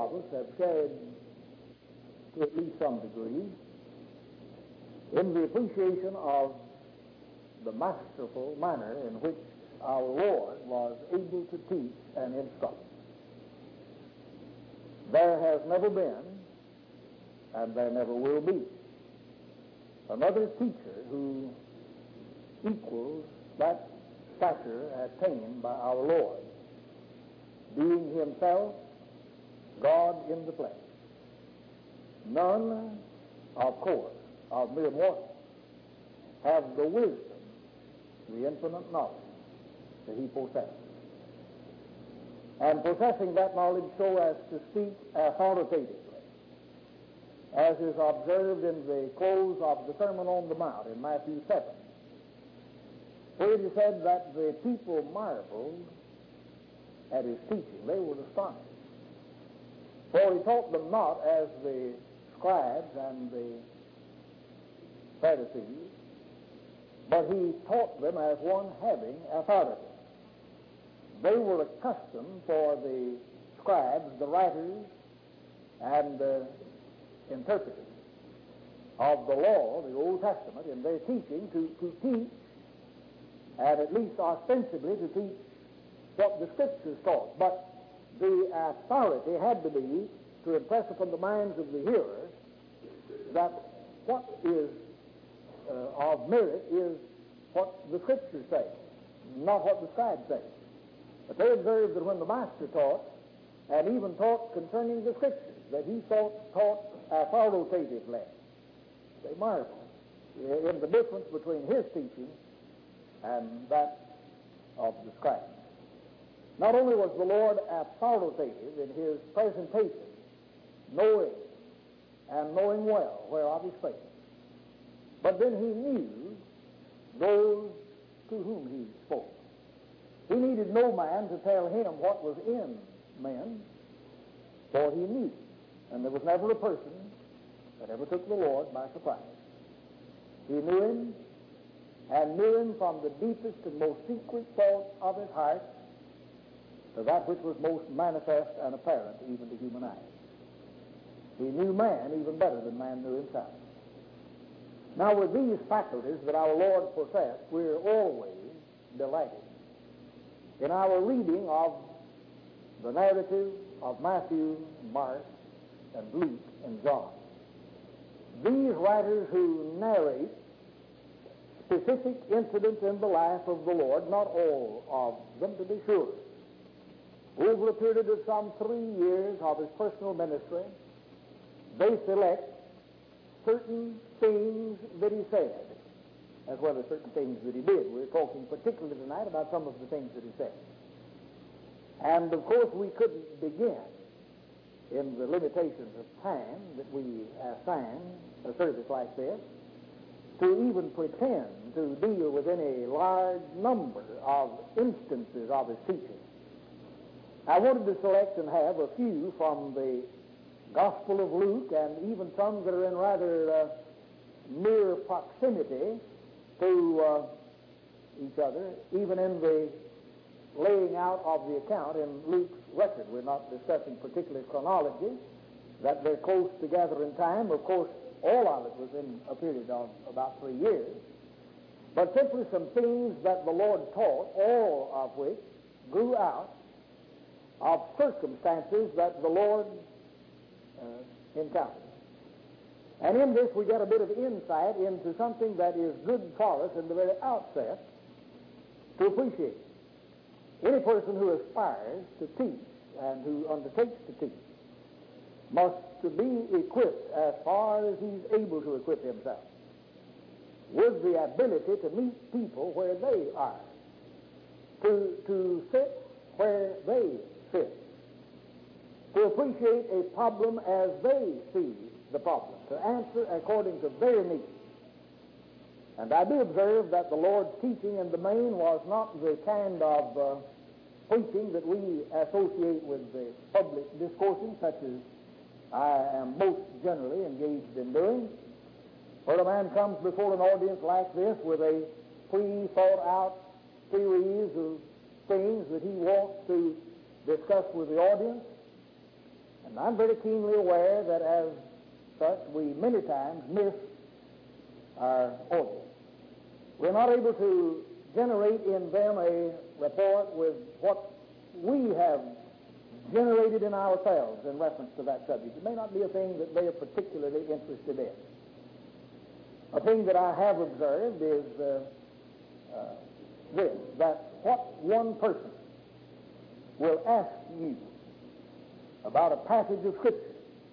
of us have shared to at least some degree in the appreciation of the masterful manner in which our Lord was able to teach and instruct. There has never been, and there never will be, another teacher who equals that stature attained by our Lord, being himself God in the flesh. None, of course, of mere mortals have the wisdom, the infinite knowledge that he possesses. And possessing that knowledge so as to speak authoritatively, as is observed in the close of the Sermon on the Mount in Matthew 7, where it is said that the people marveled at his teaching. They were astonished. For he taught them not as the scribes and the Pharisees, but he taught them as one having authority. They were accustomed for the scribes, the writers, and the interpreters of the law, the Old Testament, in their teaching to teach, and at least ostensibly to teach what the Scriptures taught. But the authority had to be to impress upon the minds of the hearers that what is of merit is what the Scriptures say, not what the scribes say. But they observed that when the Master taught, and even taught concerning the Scriptures, that he taught authoritatively, they marveled in the difference between his teaching and that of the scribes. Not only was the Lord authoritative in his presentation, knowing well whereof he spake, but then he knew those to whom he spoke. He needed no man to tell him what was in men, for he knew. And there was never a person that ever took the Lord by surprise. He knew him, and knew him from the deepest and most secret thoughts of his heart to that which was most manifest and apparent even to human eyes. He knew man even better than man knew himself. Now, with these faculties that our Lord possessed, we're always delighted in our reading of the narrative of Matthew, Mark, and Luke, and John. These writers who narrate specific incidents in the life of the Lord, not all of them to be sure, over a period of some 3 years of his personal ministry, they select certain things that he said, as well as certain things that he did. We're talking particularly tonight about some of the things that he said. And, of course, we couldn't begin in the limitations of time that we assign a service like this to even pretend to deal with any large number of instances of his teaching. I wanted to select and have a few from the Gospel of Luke, and even some that are in rather near proximity to each other, even in the laying out of the account in Luke's record. We're not discussing particular chronology, that they're close together in time. Of course, all of it was in a period of about 3 years, but simply some things that the Lord taught, all of which grew out of circumstances that the Lord encountered. And in this we get a bit of insight into something that is good for us in the very outset to appreciate. Any person who aspires to teach and who undertakes to teach must be equipped, as far as he's able to equip himself, with the ability to meet people where they are, to sit where they sit, to appreciate a problem as they see the problem, to answer according to their needs. And I do observe that the Lord's teaching in the main was not the kind of preaching that we associate with the public discoursing, such as I am most generally engaged in doing, where a man comes before an audience like this with a pre-thought-out series of things that he wants to discuss with the audience, And I'm very keenly aware that as such, we many times miss our audience. We're not able to generate in them a rapport with what we have generated in ourselves in reference to that subject. It may not be a thing that they are particularly interested in. A thing that I have observed is this, that what one person will ask you about a passage of Scripture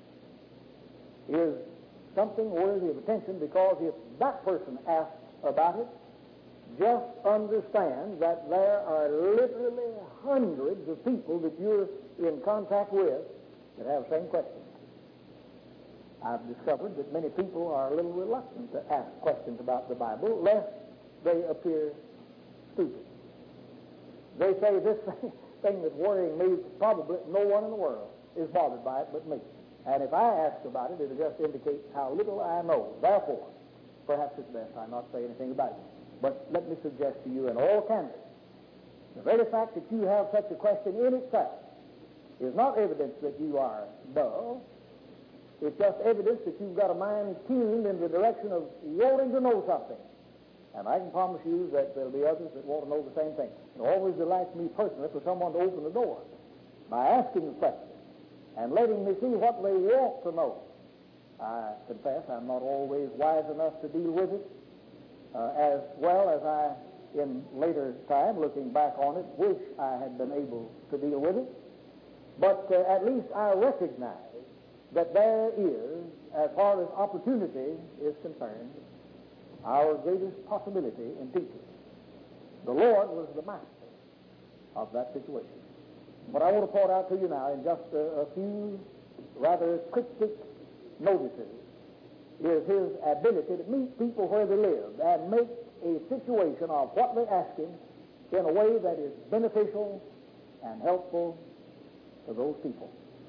is something worthy of attention, because if that person asks about it, just understand that there are literally hundreds of people that you're in contact with that have the same question. I've discovered that many people are a little reluctant to ask questions about the Bible lest they appear stupid. They say, this thing that's worrying me, probably no one in the world is bothered by it but me. And if I ask about it, it'll just indicate how little I know. Therefore, perhaps it's best I not say anything about it. But let me suggest to you in all candor, the very fact that you have such a question in itself is not evidence that you are dull. It's just evidence that you've got a mind tuned in the direction of wanting to know something. And I can promise you that there'll be others that want to know the same thing. It always delights me personally for someone to open the door by asking a question and letting me see what they want to know. I confess I'm not always wise enough to deal with it as well as I, in later time, looking back on it, wish I had been able to deal with it. But at least I recognize that there is, as far as opportunity is concerned, our greatest possibility in teaching. The Lord was the master of that situation. What I want to point out to you now in just a few rather cryptic notices is his ability to meet people where they live and make a situation of what they're asking in a way that is beneficial and helpful to those people.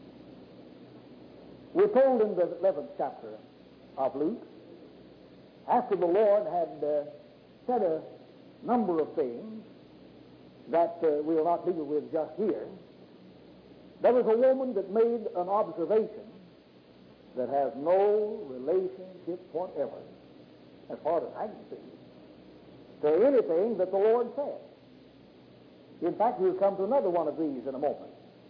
We're told in the 11th chapter of Luke, after the Lord had said a number of things that we will not deal with just here, there was a woman that made an observation that has no relationship whatever, as far as I can see, to anything that the Lord said. In fact, we'll come to another one of these in a moment.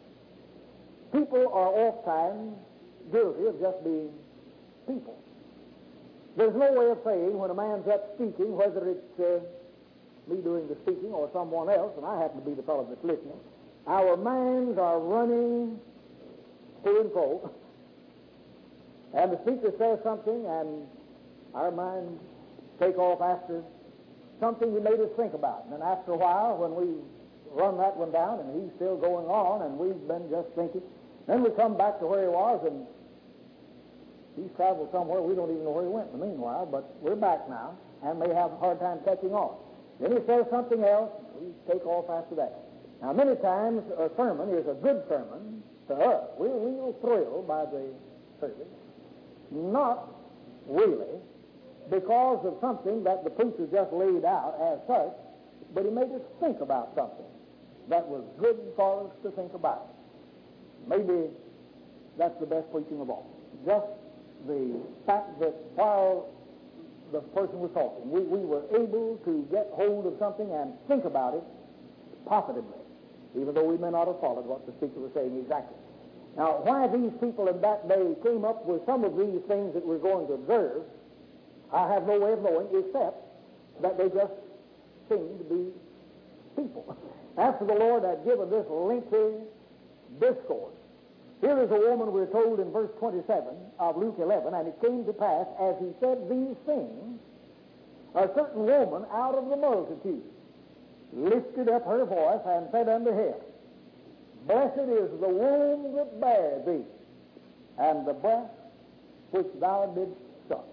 People are oftentimes guilty of just being people. There's no way of saying when a man's up speaking, whether it's me doing the speaking or someone else, and I happen to be the fellow that's listening, our minds are running to and fro, and the speaker says something, and our minds take off after something he made us think about. And then after a while, when we run that one down, and he's still going on, and we've been just thinking, then we come back to where he was, and he's traveled somewhere. We don't even know where he went in the meanwhile, but we're back now and may have a hard time catching on. Then he says something else, and we take off after that. Now, many times a sermon is a good sermon to us. We're real thrilled by the service. Not really because of something that the preacher just laid out as such, but he made us think about something that was good for us to think about. Maybe that's the best preaching of all. Just the fact that while the person was talking, we were able to get hold of something and think about it positively, even though we may not have followed what the speaker was saying exactly. Now, why these people in that day came up with some of these things that we're going to observe, I have no way of knowing, except that they just seemed to be people. After the Lord had given this lengthy discourse, here is a woman, we're told in verse 27 of Luke 11, and it came to pass, as he said these things, a certain woman out of the multitude lifted up her voice and said unto him, Blessed is the womb that bare thee, and the breast which thou didst suck.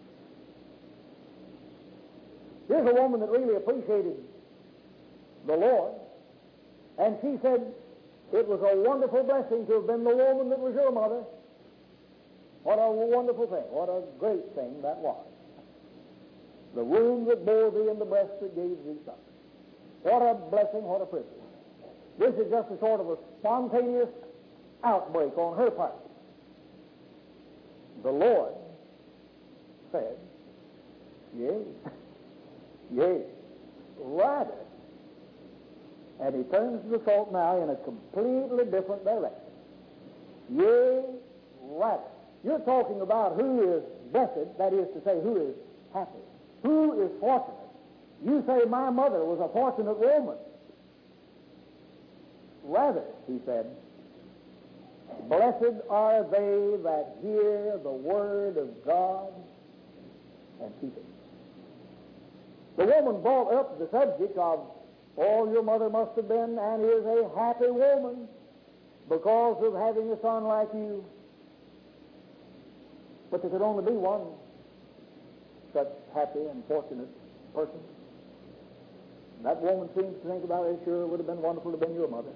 Here's a woman that really appreciated the Lord, and she said, it was a wonderful blessing to have been the woman that was your mother. What a wonderful thing. What a great thing that was. The womb that bore thee and the breast that gave thee suck. What a blessing, what a privilege. This is just a sort of a spontaneous outbreak on her part. The Lord said, yea, yea, rather. And he turns the thought now in a completely different direction. Yea, rather. You're talking about who is blessed, that is to say, who is happy, who is fortunate. You say, my mother was a fortunate woman. Rather, he said, blessed are they that hear the word of God and keep it. The woman brought up the subject of, oh, your mother must have been and is a happy woman because of having a son like you. But there could only be one such happy and fortunate person. And that woman seems to think about it. Sure, it would have been wonderful to have been your mother.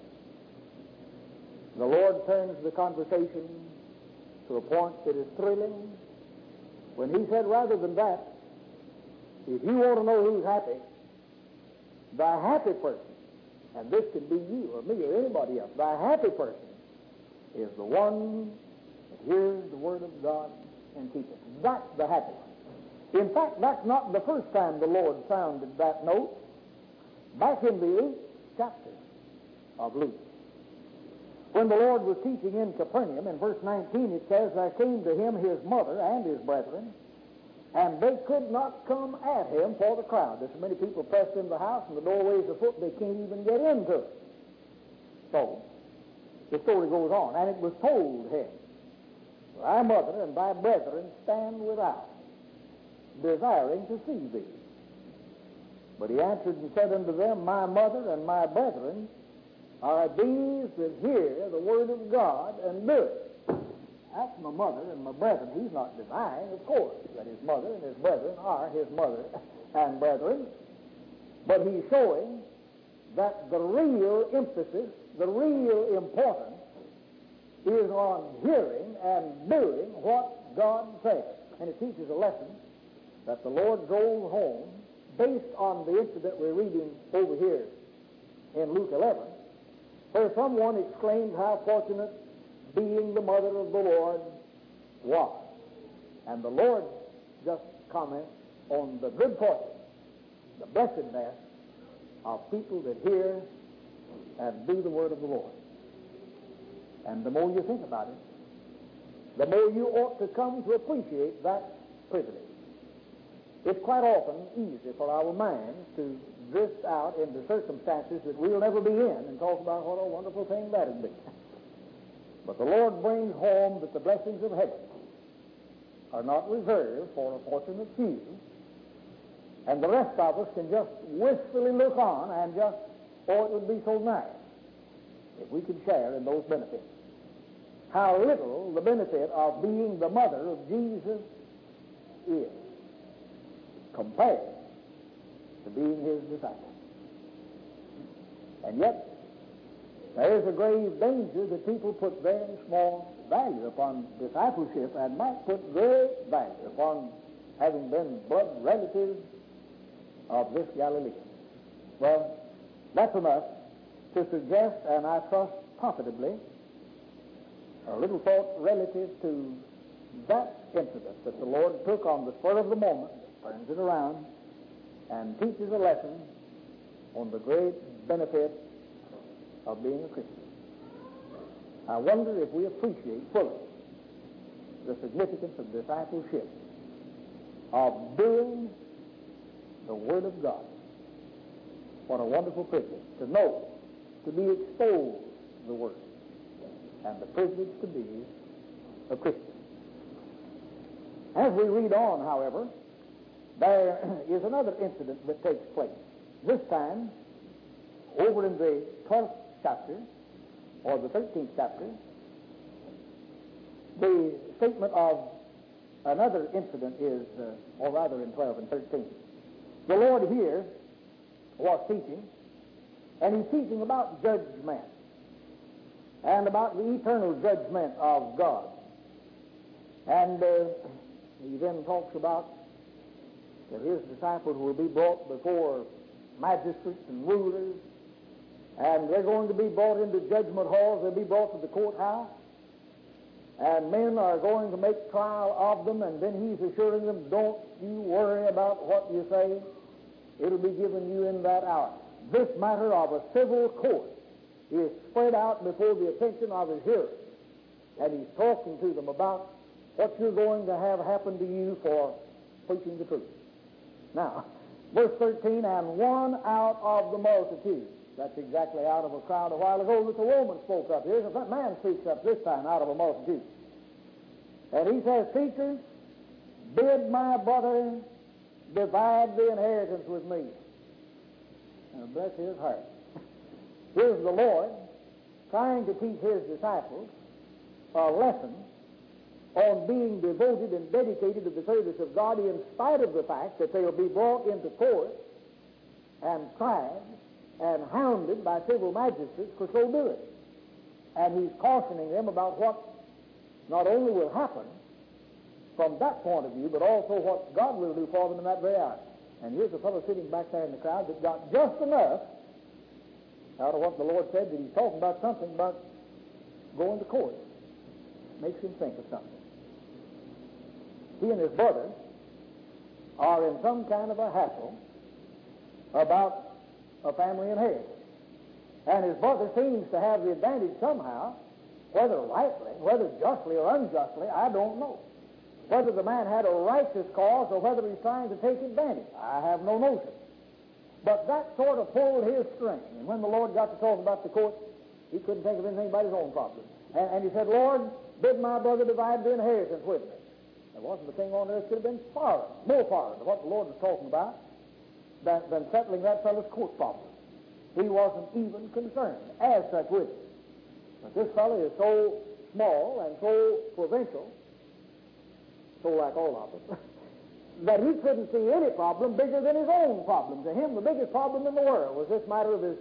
The Lord turns the conversation to a point that is thrilling when he said, rather than that, if you want to know who's happy, the happy person, and this could be you or me or anybody else, the happy person is the one that hears the word of God and keeps it. That's the happy one. In fact, that's not the first time the Lord sounded that note. Back in the 8th chapter of Luke, when the Lord was teaching in Capernaum, in verse 19 it says, there came to him his mother and his brethren, and they could not come at him for the crowd. There's so many people pressed into the house, and the doorways are foot, they can't even get into it. So, the story goes on, and it was told him, thy mother and thy brethren stand without, desiring to see thee. But he answered and said unto them, my mother and my brethren are these that hear the word of God and do it. That's my mother and my brethren. He's not denying, of course, that his mother and his brethren are his mother and brethren. But he's showing that the real emphasis, the real importance is on hearing and doing what God says. And it teaches a lesson that the Lord drove home based on the incident we're reading over here in Luke 11, where someone exclaimed how fortunate being the mother of the Lord was. And the Lord just comments on the good fortune, the blessedness of people that hear and do the word of the Lord. And the more you think about it, the more you ought to come to appreciate that privilege. It's quite often easy for our minds to drift out into circumstances that we'll never be in and talk about what a wonderful thing that would be. But the Lord brings home that the blessings of heaven are not reserved for a fortunate few, and the rest of us can just wistfully look on and just, oh, it would be so nice if we could share in those benefits. How little the benefit of being the mother of Jesus is compared to being his disciple. And yet, there is a grave danger that people put very small value upon discipleship and might put great value upon having been blood relatives of this Galilean. Well, that's enough to suggest, and I trust profitably, a little thought relative to that incident that the Lord took on the spur of the moment, turns it around, and teaches a lesson on the great benefit of being a Christian. I wonder if we appreciate fully the significance of discipleship, of doing the Word of God. What a wonderful privilege to know, to be exposed to the Word, and the privilege to be a Christian. As we read on, however, there is another incident that takes place. This time, over in the 12th chapter, or the 13th chapter, the statement of another incident is, or rather in 12 and 13. The Lord here was teaching, and he's teaching about judgment, and about the eternal judgment of God. And he then talks about that his disciples will be brought before magistrates and rulers, and they're going to be brought into judgment halls, they'll be brought to the courthouse, and men are going to make trial of them, and then he's assuring them, don't you worry about what you say. It'll be given you in that hour. This matter of a civil court is spread out before the attention of his hearers, and he's talking to them about what you're going to have happen to you for preaching the truth. Now, verse 13, and one out of the multitude. That's exactly out of a crowd. A while ago that the woman spoke up. Here's a man speaks up this time out of a multitude. And he says, teachers, bid my brother divide the inheritance with me. And bless his heart. Here's the Lord trying to teach his disciples a lesson on being devoted and dedicated to the service of God in spite of the fact that they'll be brought into court and tried and hounded by civil magistrates for so doing. And he's cautioning them about what not only will happen from that point of view, but also what God will do for them in that very hour. And here's a fellow sitting back there in the crowd that got just enough out of what the Lord said that he's talking about something about going to court. Makes him think of something. He and his brother are in some kind of a hassle about a family inheritance. And his brother seems to have the advantage somehow, whether rightly, whether justly or unjustly, I don't know. Whether the man had a righteous cause or whether he's trying to take advantage, I have no notion. But that sort of pulled his string. And when the Lord got to talk about the court, he couldn't think of anything but his own problem. And he said, Lord, bid my brother divide the inheritance with me. There wasn't a thing on earth that could have been more foreign to what the Lord was talking about than settling that fellow's court problem. He wasn't even concerned as such with it. But this fellow is so small and so provincial, so like all of us, that he couldn't see any problem bigger than his own problem. To him, the biggest problem in the world was this matter of his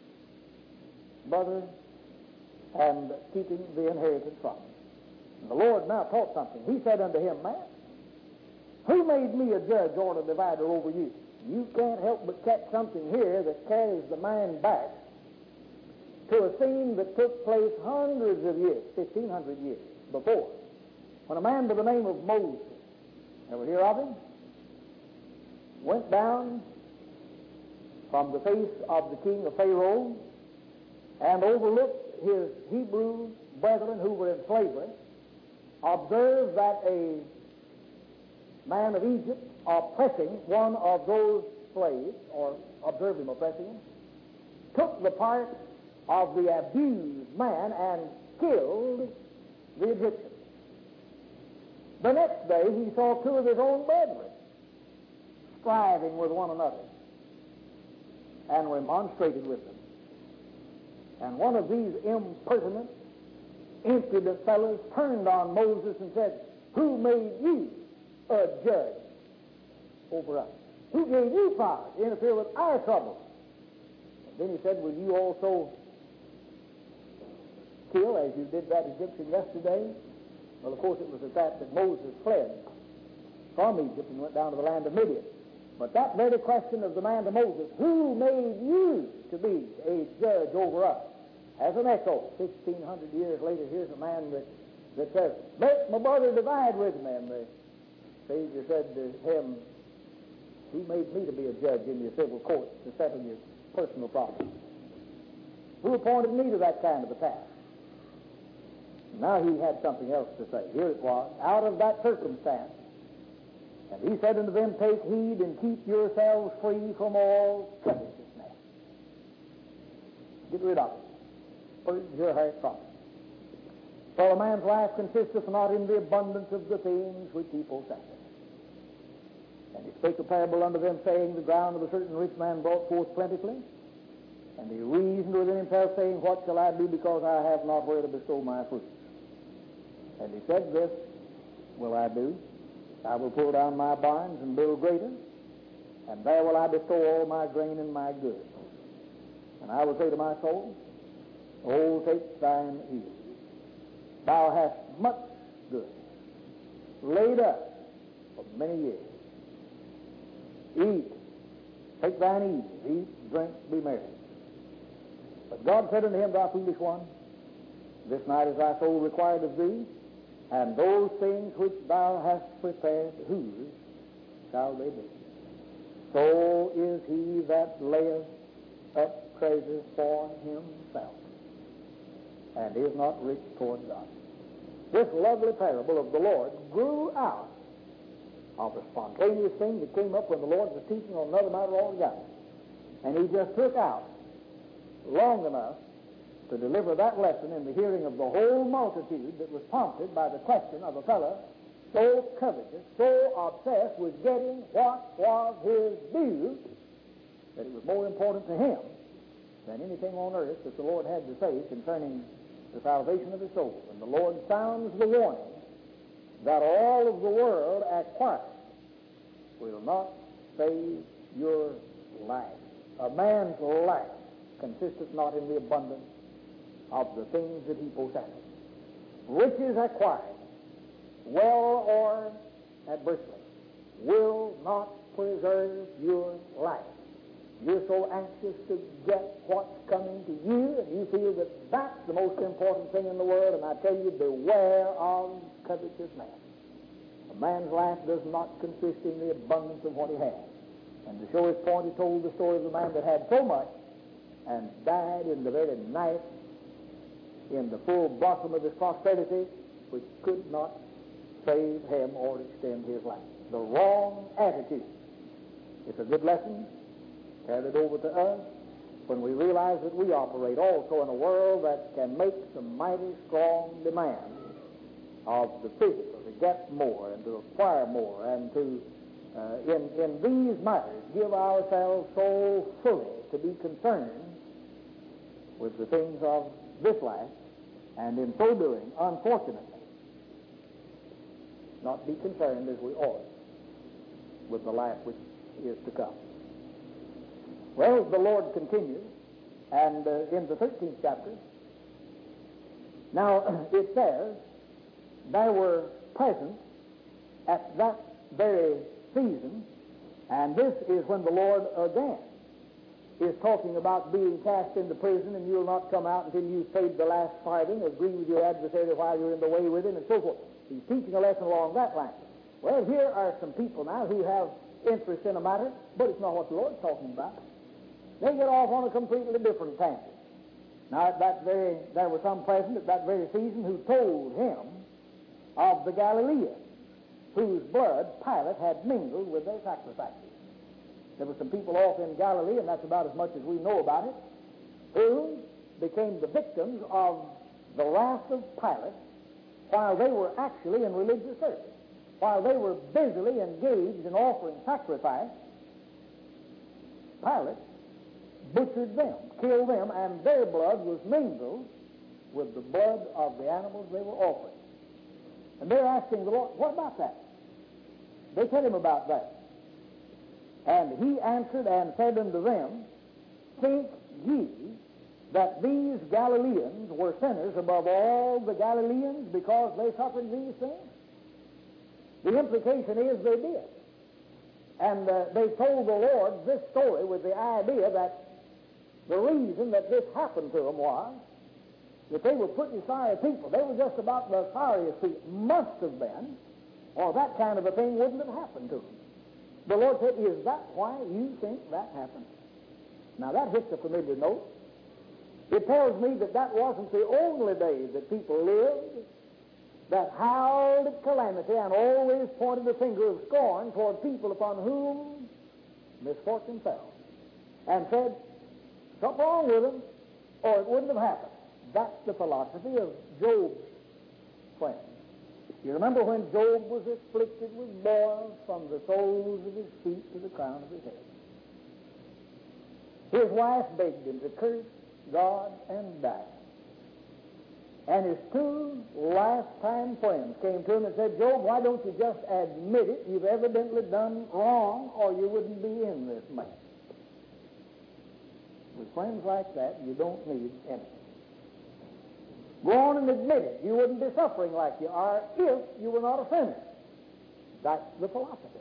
brother and keeping the inheritance from him. And the Lord now taught something. He said unto him, man, who made me a judge or a divider over you? You can't help but catch something here that carries the mind back to a scene that took place hundreds of years, 1,500 years before, when a man by the name of Moses, ever hear of him? Went down from the face of the king of Pharaoh and overlooked his Hebrew brethren who were in slavery, observed that a man of Egypt oppressing one of those slaves, or observed him oppressing him, took the part of the abused man and killed the Egyptian. The next day he saw two of his own brethren striving with one another and remonstrated with them. And one of these impertinent, impudent fellows turned on Moses and said, who made you a judge over us? Who gave you power to interfere with our troubles? And then he said, will you also kill as you did that Egyptian yesterday? Well, of course, it was at that Moses fled from Egypt and went down to the land of Midian. But that very question of the man to Moses, who made you to be a judge over us, has an echo. 1,500 years later, here's a man that says, make my brother divide with me. And the Savior said to him, who made me to be a judge in your civil court to settle your personal problems? Who appointed me to that kind of a task? Now he had something else to say. Here it was, out of that circumstance. And he said unto them, take heed and keep yourselves free from all covetousness. Get rid of it. Purge your heart from it. For a man's life consisteth not in the abundance of the things which he possesseth. And he spake a parable unto them, saying, the ground of a certain rich man brought forth plentifully. And he reasoned within himself, saying, what shall I do, because I have not where to bestow my fruit? And he said, this will I do. I will pull down my barns and build greater, and there will I bestow all my grain and my goods. And I will say to my soul, oh, take thine ease. Thou hast much good laid up for many years. Eat, take thine ease, eat, drink, be merry. But God said unto him, thou foolish one, this night is thy soul required of thee, And those things which thou hast prepared, whose shall they be? So is he that layeth up treasures for himself, and is not rich toward God. This lovely parable of the Lord grew out of a spontaneous thing that came up when the Lord was teaching on another matter altogether. And he just took out long enough to deliver that lesson in the hearing of the whole multitude that was prompted by the question of a fellow so covetous, so obsessed with getting what was his due, that it was more important to him than anything on earth that the Lord had to say concerning the salvation of his soul. And the Lord sounds the warning that all of the world acquired will not save your life. A man's life consisteth not in the abundance of the things that he possesses. Riches acquired, well or adversely, will not preserve your life. You're so anxious to get what's coming to you, and you feel that that's the most important thing in the world, and I tell you, beware of covetous man. A man's life does not consist in the abundance of what he has. And to show his point, he told the story of the man that had so much and died in the very night, in the full blossom of his prosperity, which could not save him or extend his life. The wrong attitude. It's a good lesson carried over to us when we realize that we operate also in a world that can make some mighty strong demands of the physical, to get more and to acquire more, and to, in these matters, give ourselves so fully to be concerned with the things of this life, and in so doing, unfortunately, not be concerned as we ought with the life which is to come. Well, the Lord continues, and in the 13th chapter, now it says, they were present at that very season, and this is when the Lord again is talking about being cast into prison, and you'll not come out until you've paid the last farthing, agree with your adversary while you're in the way with him, and so forth. He's teaching a lesson along that line. Well, here are some people now who have interest in a matter, but it's not what the Lord's talking about. They get off on a completely different tangent. Now, there were some present at that very season who told him of the Galileans, whose blood Pilate had mingled with their sacrifices. There were some people off in Galilee, and that's about as much as we know about it, who became the victims of the wrath of Pilate while they were actually in religious service. While they were busily engaged in offering sacrifice, Pilate butchered them, killed them, and their blood was mingled with the blood of the animals they were offering. And they're asking the Lord, what about that? They tell him about that. And he answered and said unto them, think ye that these Galileans were sinners above all the Galileans because they suffered these things? The implication is they did. And they told the Lord this story with the idea that the reason that this happened to them was that they were pretty sorry people. They were just about the sorriest people. Must have been, or that kind of a thing wouldn't have happened to them. The Lord said, is that why you think that happened? Now that hits a familiar note. It tells me that that wasn't the only day that people lived that howled at calamity and always pointed the finger of scorn toward people upon whom misfortune fell, and said, something wrong with them, or it wouldn't have happened. That's the philosophy of Job's friends. You remember when Job was afflicted with boils from the soles of his feet to the crown of his head. His wife begged him to curse God and die. And his two lifetime friends came to him and said, Job, why don't you just admit it? You've evidently done wrong, or you wouldn't be in this mess. With friends like that, you don't need anything. Go on and admit it. You wouldn't be suffering like you are if you were not a sinner. That's the philosophy.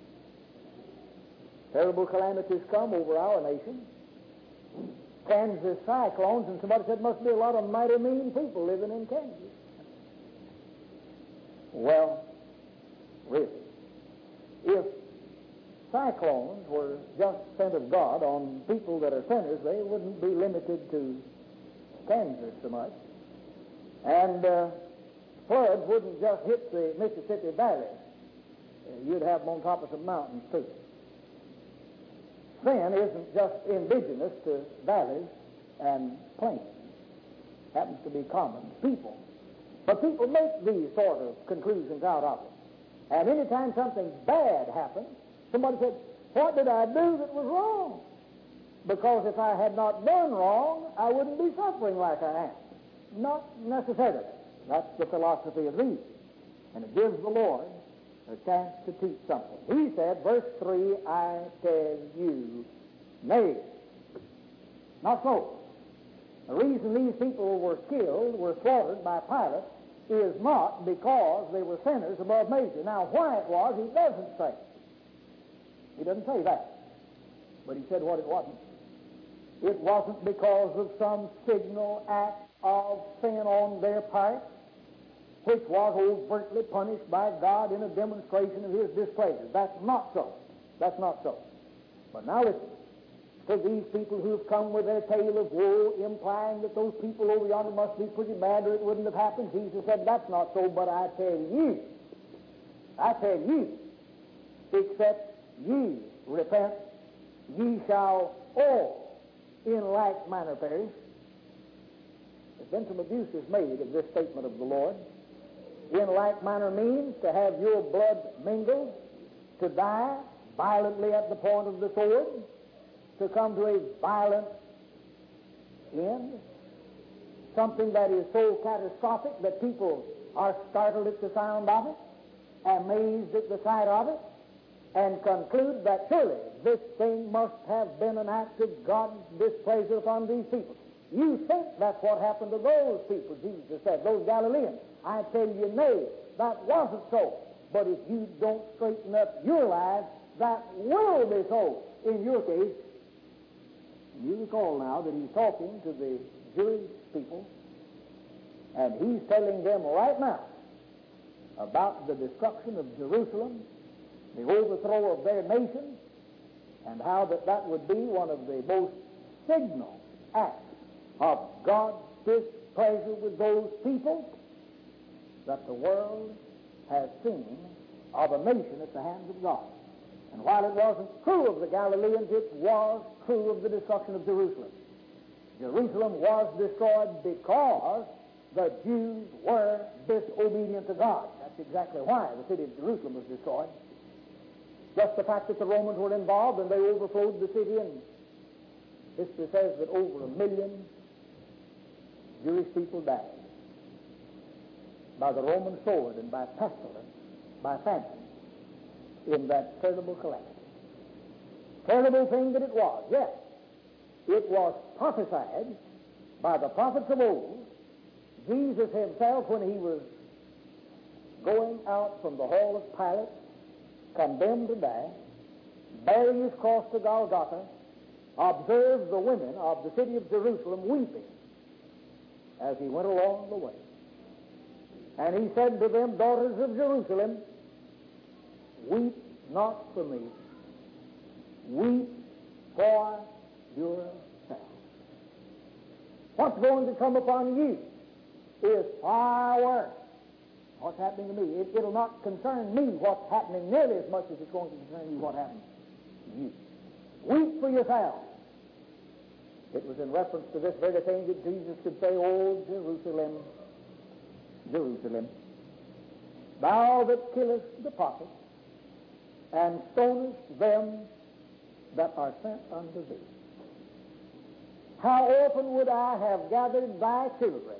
Terrible calamities come over our nation. Kansas cyclones, and somebody said must be a lot of mighty mean people living in Kansas. Well, really, if cyclones were just sent of God on people that are sinners, they wouldn't be limited to Kansas so much. And floods wouldn't just hit the Mississippi Valley. You'd have them on top of some mountains, too. Sin isn't just indigenous to valleys and plains. It happens to be common to people. But people make these sort of conclusions out of it. And anytime something bad happens, somebody said, what did I do that was wrong? Because if I had not done wrong, I wouldn't be suffering like I am. Not necessarily. That's the philosophy of reason. And it gives the Lord a chance to teach something. He said, verse 3, I tell you, nay. Not so. The reason these people were killed, were slaughtered by Pilate, is not because they were sinners above measure. Now, why it was, he doesn't say. He doesn't say that. But he said what it wasn't. It wasn't because of some signal act of sin on their part, which was overtly punished by God in a demonstration of his displeasure. That's not so. That's not so. But now listen. To these people who have come with their tale of woe, implying that those people over yonder must be pretty bad or it wouldn't have happened, Jesus said, that's not so, but I tell you, except ye repent, ye shall all in like manner perish. There's been some abuses made of this statement of the Lord. In like manner means to have your blood mingled, to die violently at the point of the sword, to come to a violent end, something that is so catastrophic that people are startled at the sound of it, amazed at the sight of it, and conclude that surely this thing must have been an act of God's displeasure upon these people. You think that's what happened to those people, Jesus said, those Galileans. I tell you, nay, that wasn't so. But if you don't straighten up your lives, that will be so in your case. You recall now that he's talking to the Jewish people, and he's telling them right now about the destruction of Jerusalem, the overthrow of their nation, and how that would be one of the most signal acts of God's displeasure with those people that the world has seen of a nation at the hands of God. And while it wasn't true of the Galileans, it was true of the destruction of Jerusalem. Jerusalem was destroyed because the Jews were disobedient to God. That's exactly why the city of Jerusalem was destroyed. Just the fact that the Romans were involved and they overflowed the city, and history says that over 1 million Jewish people died by the Roman sword and by pestilence, by famine, in that terrible calamity. Terrible thing that it was, yes. It was prophesied by the prophets of old. Jesus himself, when he was going out from the hall of Pilate, condemned to die, bearing his cross to Golgotha, observed the women of the city of Jerusalem weeping as he went along the way. And he said to them, daughters of Jerusalem, weep not for me, weep for yourself. What's going to come upon you is far worse. What's happening to me? It'll not concern me what's happening nearly as much as it's going to concern you what happens to you. Weep for yourself. It was in reference to this very thing that Jesus could say, O Jerusalem, Jerusalem, thou that killest the prophets, and stonest them that are sent unto thee. How often would I have gathered thy children,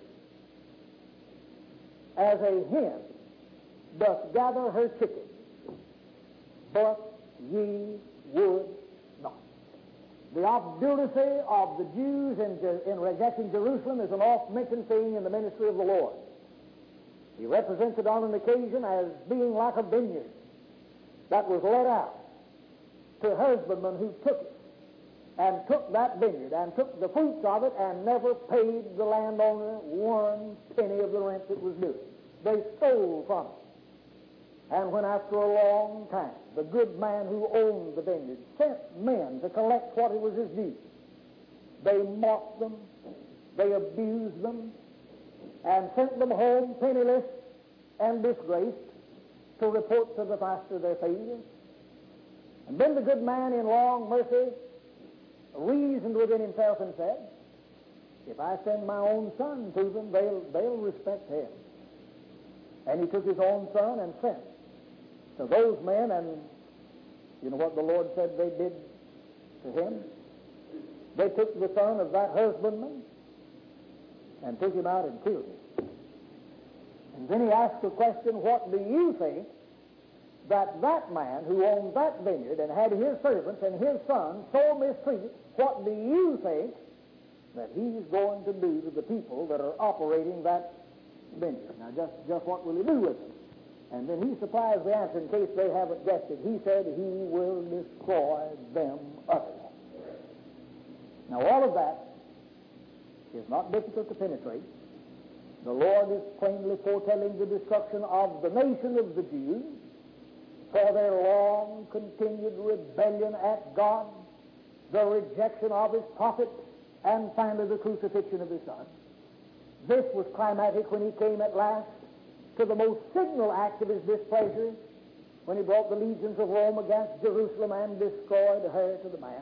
as a hen doth gather her chickens, but ye would not. The obduracy of the Jews in rejecting Jerusalem is an oft-mentioned thing in the ministry of the Lord. He represents it on an occasion as being like a vineyard that was let out to husbandmen who took it and took that vineyard and took the fruits of it and never paid the landowner 1 penny of the rent that was due. They stole from it. And when after a long time the good man who owned the vineyard sent men to collect what it was his due, they mocked them, they abused them, and sent them home penniless and disgraced to report to the master their failure. And then the good man in long mercy reasoned within himself and said, if I send my own son to them, they'll respect him. And he took his own son and sent to those men, and you know what the Lord said they did to him? They took the son of that husbandman and took him out and killed him. And then he asked the question, what do you think that man who owned that vineyard and had his servants and his son so mistreated, what do you think that he's going to do to the people that are operating that vineyard? Now, just what will he do with them? And then he supplies the answer in case they haven't guessed it. He said he will destroy them utterly. Now, all of that is not difficult to penetrate. The Lord is plainly foretelling the destruction of the nation of the Jews for their long continued rebellion at God, the rejection of his prophet, and finally the crucifixion of his son. This was climatic when he came at last to the most signal act of his displeasure, when he brought the legions of Rome against Jerusalem and destroyed her to the man.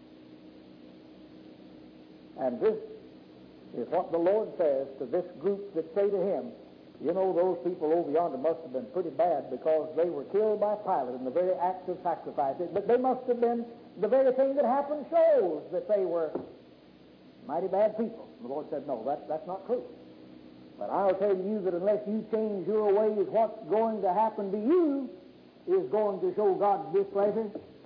And this is what the Lord says to this group that say to him, you know, those people over yonder must have been pretty bad because they were killed by Pilate in the very act of sacrifice. But they must have been, the very thing that happened shows that they were mighty bad people. The Lord said, no, that's not true. But I'll tell you that unless you change your ways, what's going to happen to you is going to show God's displeasure.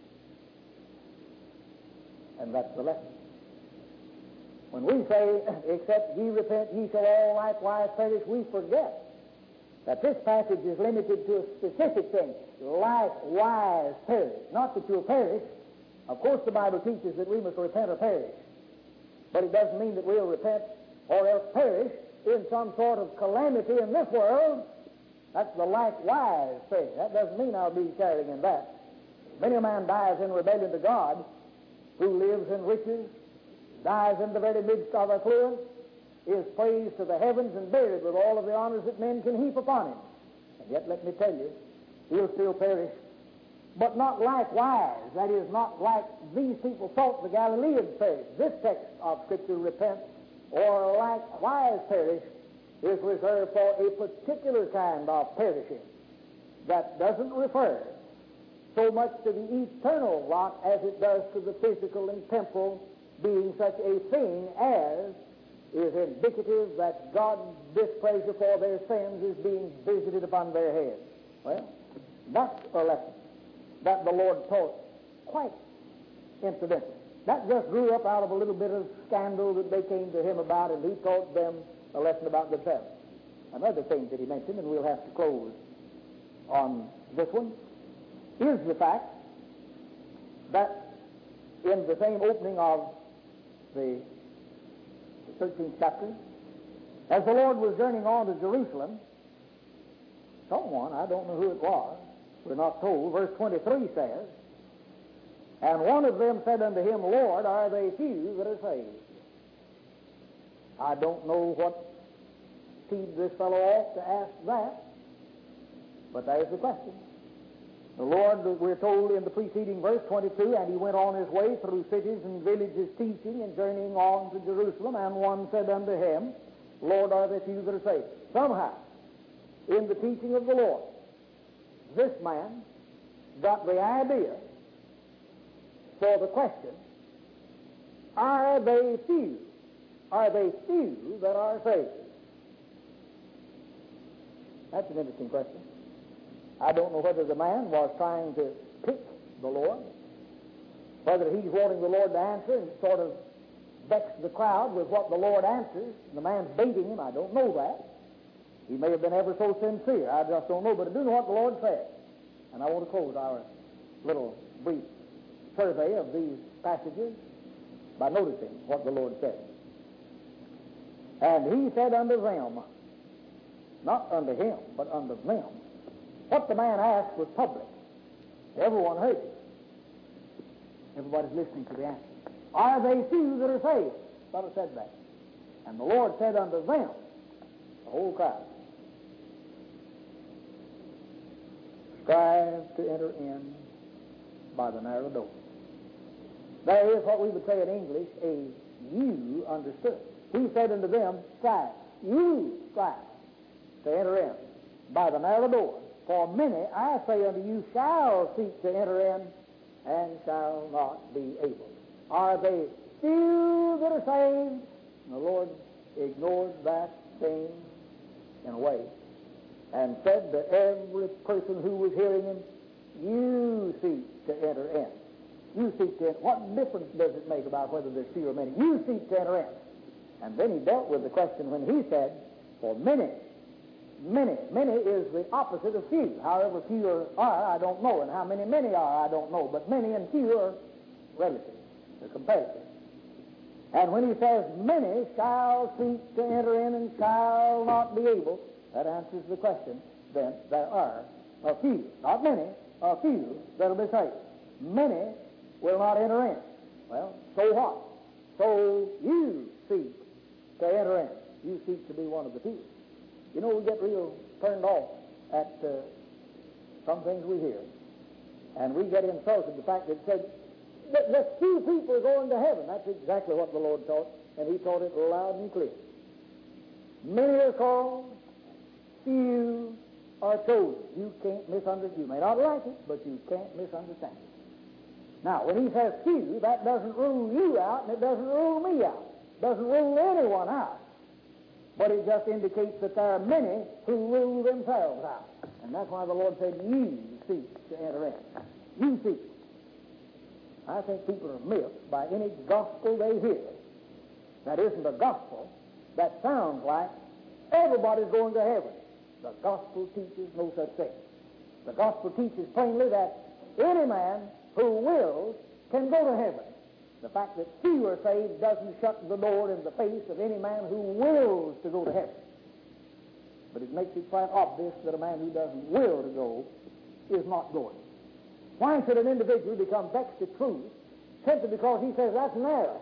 And that's the lesson. When we say, except ye repent, ye shall all likewise perish, we forget that this passage is limited to a specific thing. Likewise perish. Not that you'll perish. Of course the Bible teaches that we must repent or perish. But it doesn't mean that we'll repent or else perish in some sort of calamity in this world. That's the likewise thing. That doesn't mean I'll be sharing in that. Many a man dies in rebellion to God who lives in riches, dies in the very midst of affluence, is praised to the heavens and buried with all of the honors that men can heap upon him. And yet, let me tell you, he'll still perish. But not likewise. That is, not like these people thought the Galileans perished. This text of Scripture, repent or likewise perish, is reserved for a particular kind of perishing that doesn't refer so much to the eternal lot as it does to the physical and temporal, being such a thing as is indicative that God's displeasure for their sins is being visited upon their heads. Well, that's a lesson that the Lord taught quite incidentally. That just grew up out of a little bit of scandal that they came to him about, and he taught them a lesson about themselves. Another thing that he mentioned, and we'll have to close on this one, is the fact that in the same opening of the 13th chapter, as the Lord was journeying on to Jerusalem, someone, I don't know who it was, we're not told, verse 23 says, and one of them said unto him, Lord, are they few that are saved? I don't know what seed this fellow ought to ask that, but there's the question. The Lord, we're told in the preceding verse 22, and he went on his way through cities and villages teaching and journeying on to Jerusalem, and one said unto him, Lord, are there few that are saved? Somehow, in the teaching of the Lord, this man got the idea for the question, are they few? Are they few that are saved? That's an interesting question. I don't know whether the man was trying to pick the Lord, whether he's wanting the Lord to answer and sort of vex the crowd with what the Lord answers. The man's baiting him. I don't know that. He may have been ever so sincere. I just don't know. But I do know what the Lord said. And I want to close our little brief survey of these passages by noticing what the Lord said. And he said unto them, not unto him, but unto them, What the man asked was public. Everyone heard it. Everybody's listening to the answer. Are they few that are saved? The fellow said that. And the Lord said unto them, the whole crowd, strive to enter in by the narrow door. There is what we would say in English, a you understood. He said unto them, strive. You strive to enter in by the narrow door. For many, I say unto you, shall seek to enter in and shall not be able. Are they few that are saved? And the Lord ignored that thing in a way and said to every person who was hearing him, you seek to enter in. You seek to enter. What difference does it make about whether there's few or many? You seek to enter in. And then he dealt with the question when he said, for many is the opposite of few. However few are, I don't know. And how many are, I don't know. But many and few are relative. They're comparative. And when he says, many shall seek to enter in and shall not be able, that answers the question. Then there are a few, not many, a few that will be saved. Many will not enter in. Well, so what? So you seek to enter in. You seek to be one of the few. You know, we get real turned off at some things we hear. And we get insulted the fact that it said, the few people are going to heaven. That's exactly what the Lord taught, and he taught it loud and clear. Many are called, few are chosen. You can't misunderstand. You may not like it, but you can't misunderstand it. Now, when he says few, that doesn't rule you out, and it doesn't rule me out. It doesn't rule anyone out. But it just indicates that there are many who rule themselves out. And that's why the Lord said, you seek to enter in. You seek. I think people are miffed by any gospel they hear that isn't a gospel that sounds like everybody's going to heaven. The gospel teaches no such thing. The gospel teaches plainly that any man who wills can go to heaven. The fact that few are saved doesn't shut the door in the face of any man who wills to go to heaven. But it makes it quite obvious that a man who doesn't will to go is not going. Why should an individual become vexed at truth simply because he says that's narrow?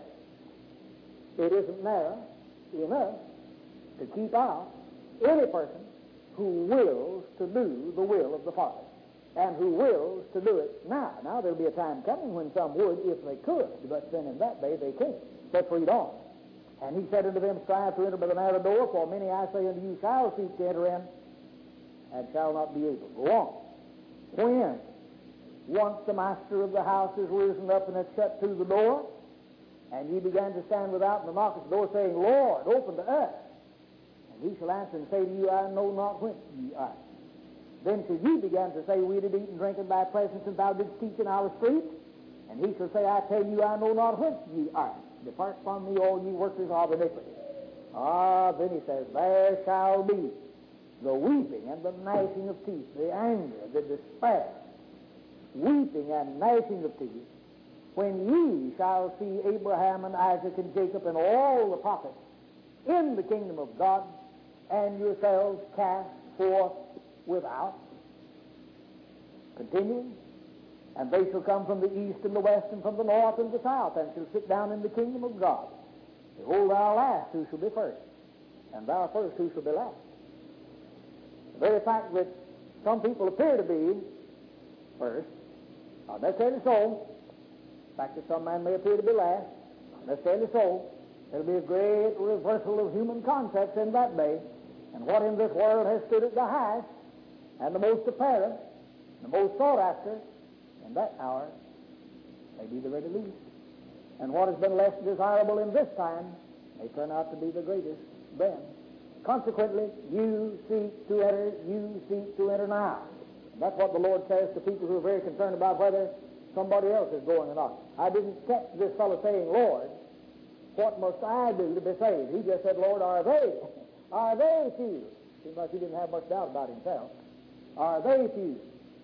It isn't narrow enough to keep out any person who wills to do the will of the Father and who wills to do it now. Now, there'll be a time coming when some would if they could, but then in that day they can't. Let's read on. And he said unto them, strive to enter by the narrow door, for many, I say unto you, shall seek to enter in and shall not be able. Go on. When once the master of the house is risen up and has shut to the door, and ye began to stand without and knock at the door, saying, Lord, open to us. And he shall answer and say to you, I know not whence ye are. Then shall ye begin to say, we did eat and drink in thy presence, and thou didst teach in our streets. And he shall say, I tell you, I know not whence ye are. Depart from me, all ye workers of iniquity. Then he says, there shall be the weeping and the gnashing of teeth, the anger, the despair, weeping and gnashing of teeth, when ye shall see Abraham and Isaac and Jacob and all the prophets in the kingdom of God, and yourselves cast forth without. Continuing. And they shall come from the east and the west and from the north and the south, and shall sit down in the kingdom of God. Behold, thou last, who shall be first? And thou first, who shall be last? The very fact that some people appear to be first, not necessarily so. The fact that some man may appear to be last, not necessarily so. There'll be a great reversal of human concepts in that day. And what in this world has stood at the highest and the most apparent, the most sought after, in that hour may be the very least. And what has been less desirable in this time may turn out to be the greatest then. Consequently, you seek to enter now. And that's what the Lord says to people who are very concerned about whether somebody else is going or not. I didn't catch this fellow saying, Lord, what must I do to be saved? He just said, Lord, are they few? Seems like he didn't have much doubt about himself. Are they few?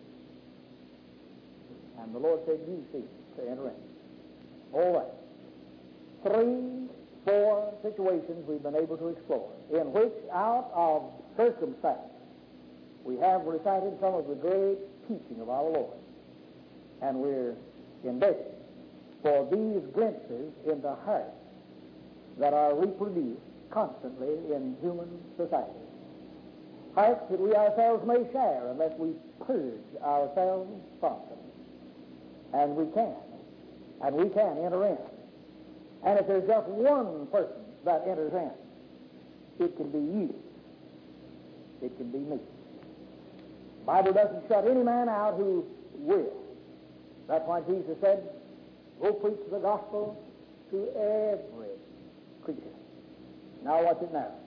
And the Lord said, you seek to enter in. All right. 3, 4 situations we've been able to explore in which, out of circumstance, we have recited some of the great teaching of our Lord, and we're indebted for these glimpses into hearts that are reproduced constantly in human society. Hearts that we ourselves may share unless we purge ourselves from them. And we can enter in. And if there's just one person that enters in, it can be you. It can be me. The Bible doesn't shut any man out who will. That's why Jesus said, go preach the gospel to every creature. Now watch it now.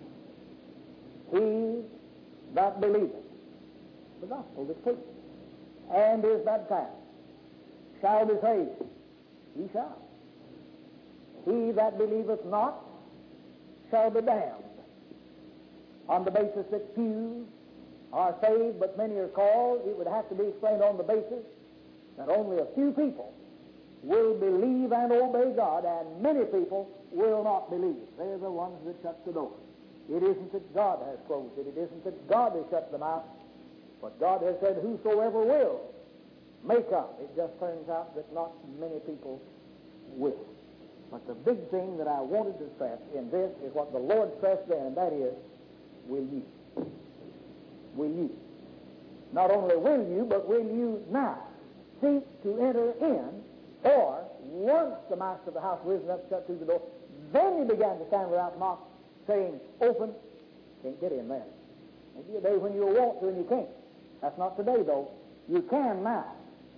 He that believeth the gospel is preached and is baptized shall be saved. He shall. He that believeth not shall be damned. On the basis that few are saved, but many are called, it would have to be explained on the basis that only a few people will believe and obey God, and many people will not believe. They're the ones that shut the door. It isn't that God has closed it. It isn't that God has shut them out. But God has said, whosoever will may come. It just turns out that not many people will. But the big thing that I wanted to stress in this is what the Lord stressed then, and that is, will you? Will you? Not only will you, but will you now seek to enter in, or once the master of the house risen up, shut through the door, then he began to stand without knock, saying, open, can't get in there. Maybe a day when you'll want to and you can't. That's not today, though. You can now.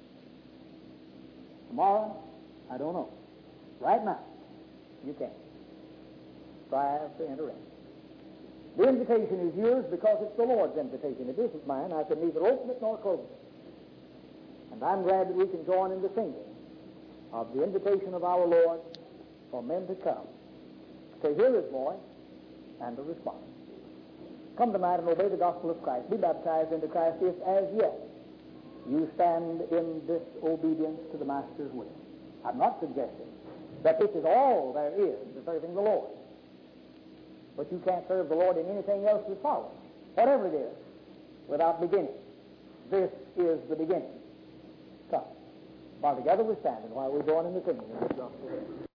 Tomorrow, I don't know. Right now, you can. Strive to enter in. The invitation is yours because it's the Lord's invitation. It isn't mine. I can neither open it nor close it. And I'm glad that we can join in the singing of the invitation of our Lord for men to come, to hear His voice, and to respond. Come tonight and obey the gospel of Christ. Be baptized into Christ if as yet you stand in this obedience to the Master's will. I'm not suggesting that this is all there is to serving the Lord. But you can't serve the Lord in anything else that follows, whatever it is, without beginning. This is the beginning. Come. While together we stand and while we join in the singing of this gospel.